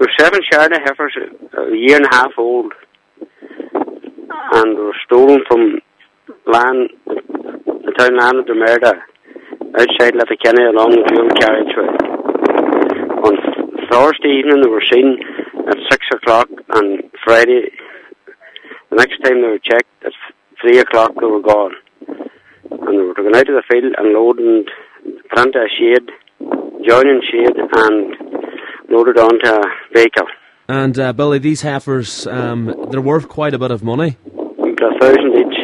There were 7 Sharda heifers, a year and a half old, and they were stolen from land, the town land of Dermerda, outside Letterkenny along the dual carriageway. On Thursday evening they were seen at 6 o'clock, and Friday, the next time they were checked, at 3 o'clock they were gone. And they were taken out of the field and loaded in front of a shade, joining shade, and loaded onto a vehicle. And Billy, these heifers, they're worth quite a bit of money. About 1,000 each.